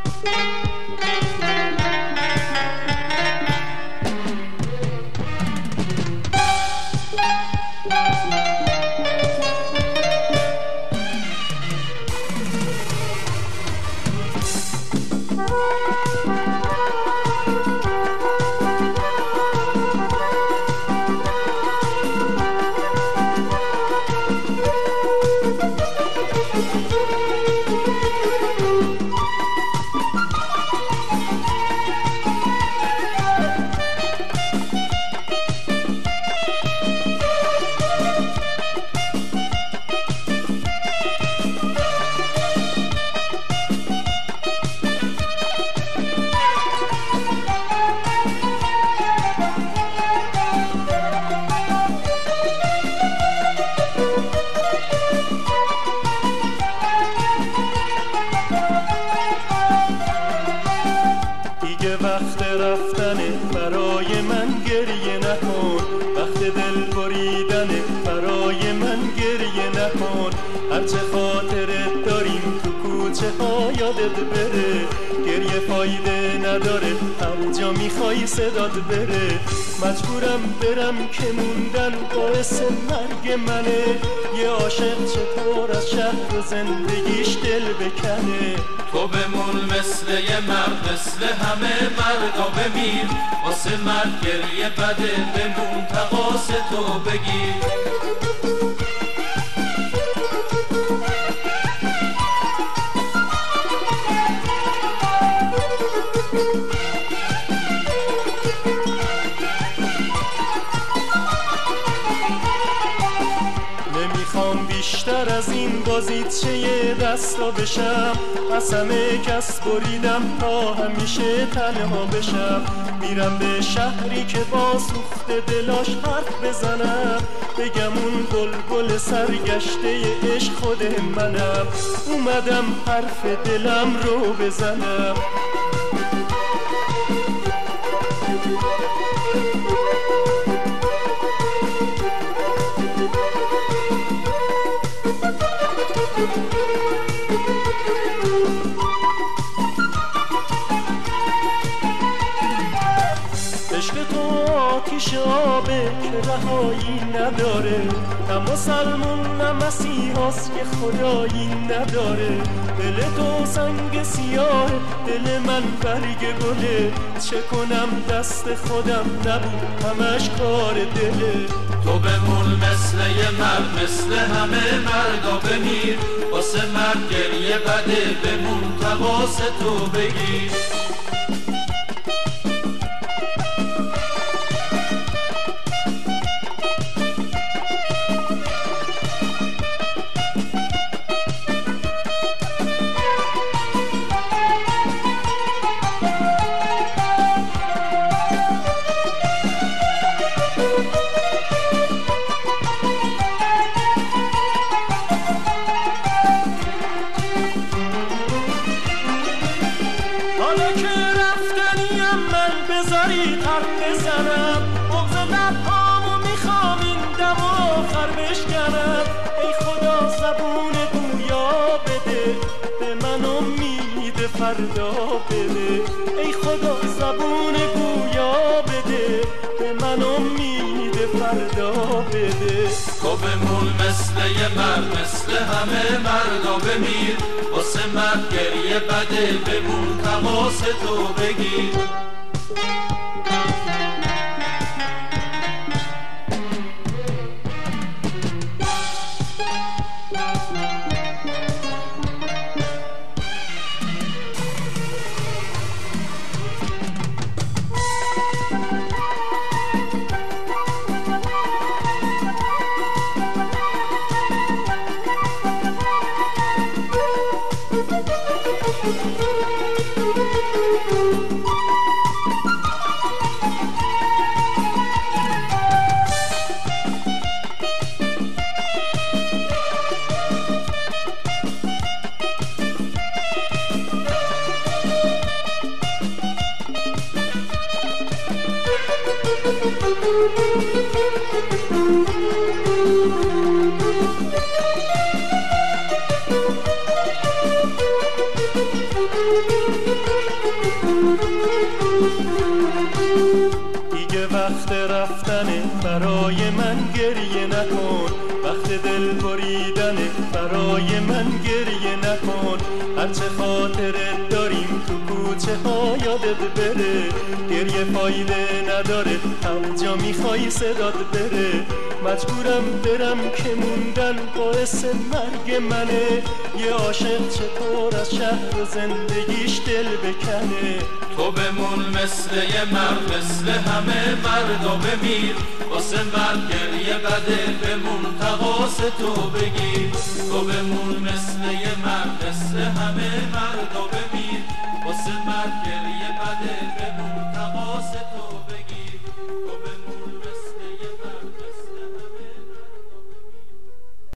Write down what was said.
وقت رفتنه برای من گریه نکن، وقت دل بریدنه برای من گریه نکن. هرچه خاطرت داریم تو کوچه ها یادت بره، گریه فایده نداره هر جا میخوای صدات بره. مجبورم برم که موندن باعث مرگ منه، یه عاشق چطور از شهر و زندگیش دل بکنه. تو بمون مثل یه مرد، مثل همه مردا بمیر، واسه مرد گریه بده بمون تقاس تو بگیر. نمیخوام بیشتر از این بازیچه یه دستا بشم، از همه کس بریدم تا همیشه تنها بشم. میرم به شهری که با سوخت دلاش حرف بزنم، بگم اون بلبل سرگشته عشق خود منم، اومدم حرف دلم رو بزنم. عشق تو آتیش آبه که رهایی نداره، نه مسلمون نه مسیحاست که خدایی نداره. دل تو سنگ سیاه، دل من برگ گله، چه کنم دست خودم نبود همش کار دله. تو بمون مثل یه مرد، مثل همه مردا بمیر، واسه مرد گریه بده بمون تقاس تو بگیر. حالا که رفتنیم من بذاری حرف بزنم، بغض لبهامو میخوام این دم آخر بشکنم. ای خدا زبون گویا بده به من امید فردا بده، ای خدا زبون گویا بده به من امید فردا بده. تو بمون مثل یه مرد، مثل همه مردا بمیر، واسه مرد گریه بده بمون تماس تو بگیر. رفتن برای من گریه نکن، وقت دل بریدن برای من گریه نکن. هرچه خاطرت داریم تو کوچه ها یادت بره، گریه فایده نداره هر جا میخوای صدات بره. مجبورم برم که موندن باعث مرگ منه، یه عاشق چطور از شهر و زندگیش دل بکنه. تو بمون مثل یه مرد، مثل همه مردا بمیر، واسه مرد گریه بده بمون تقاس تو بگیر. تو بمون